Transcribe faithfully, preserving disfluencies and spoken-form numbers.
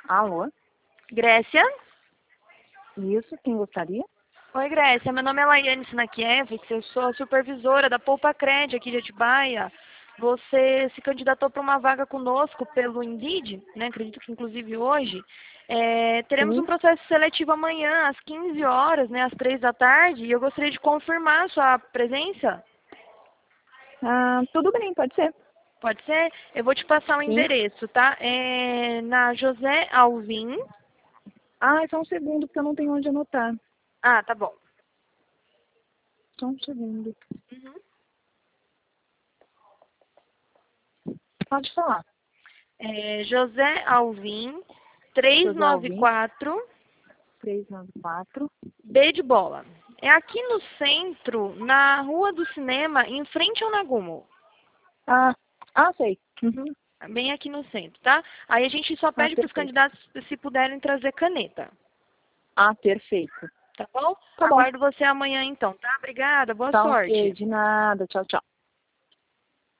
Alô? Grécia? Isso, quem gostaria? Oi, Grécia. Meu nome é Laiane Sinakiewicz, eu sou a supervisora da Poupa Cred aqui de Atibaia. Você se candidatou para uma vaga conosco pelo Indeed, né? Acredito que inclusive hoje. É, teremos Sim. um processo seletivo amanhã às quinze horas, né, às três da tarde, e eu gostaria de confirmar a sua presença. Ah, tudo bem, pode ser. Pode ser? Eu vou te passar o Sim. endereço, tá? É na José Alvim. Ah, só um segundo, porque eu não tenho onde anotar. Ah, tá bom. Só um segundo. Uhum. Pode falar. É José Alvim, José Alvim, trezentos e noventa e quatro, trezentos e noventa e quatro. B de bola. É aqui no centro, na Rua do Cinema, em frente ao Nagumo. Ah, ah, sei. Uhum. Bem aqui no centro, tá? Aí a gente só Ah, pede para os perfeito. candidatos se puderem trazer caneta. Ah, perfeito. Tá bom? Tá bom. Aguardo você amanhã então, tá? Obrigada, boa Tá ok, sorte. de nada. Tchau, tchau.